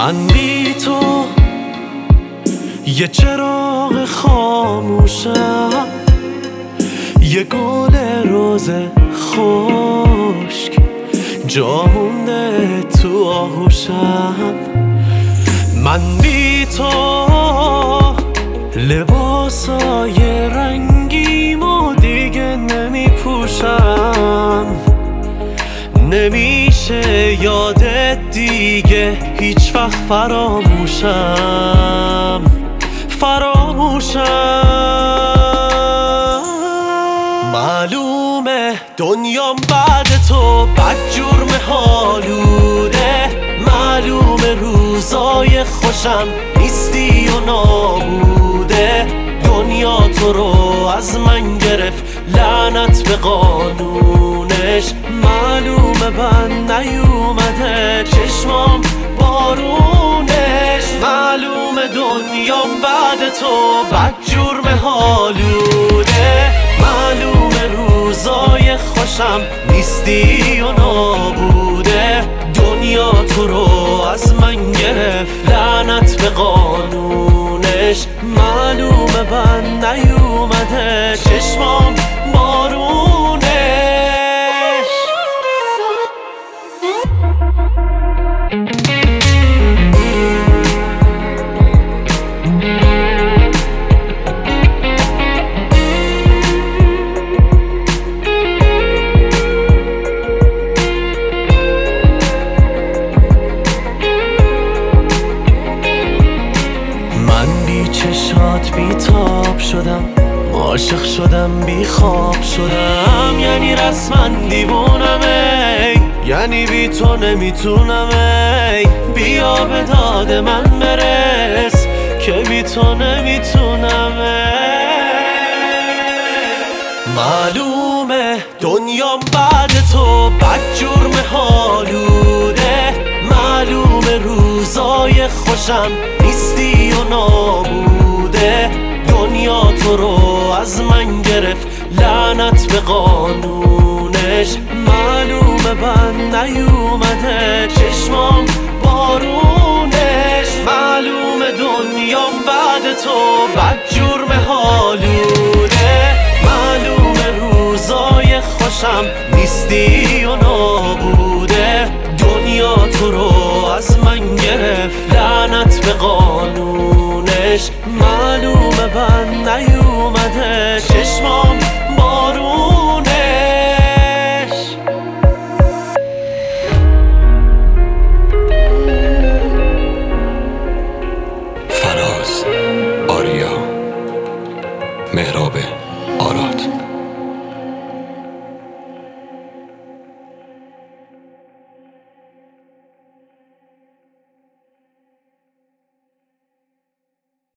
من بی تو یه چراغ خاموشم، یه گل روز خشک جا مونده تو آغوشم. من بی تو لباسای رنگیمو دیگه نمی پوشم، نمیشه یادت دیگه هیچ وقت فراموشم. معلومه دنیام بعد تو بدجور حالوده، معلومه روزای خوشم نیستی و نابوده. دنیا تو رو از من گرفت لعنت به قانونش، معلومه بند نیومده چشمام بارونش. معلومه دنیام بعد تو بدجور حالوده، معلومه روزای خوشم نیستی و نابوده. دنیا تو رو از من گرفت لعنت به قانونش، معلومه بند نیومده چشمام بارونش. چشات بیتاب شدم، عاشق شدم، بی خواب شدم، یعنی رسما دیوونم، یعنی بی تو نمیتونم. بیا به داد من برس که بی تو نمیتونم. معلومه دنیام بعد تو بدجور حالوده، معلومه روزای خوشم نیستی و نابوده. دنیا تو رو از من گرفت لعنت به قانونش، معلومه بند نیومده چشمام بارونش. معلومه دنیام بعد تو بدجور حالوده، معلومه روزای خوشم نیستی و نابوده. دنیا تو رو از من گرفت لعنت به قانونش، معلومه بند نیومده چشمام بارونش. فراز، آریا، مهرابه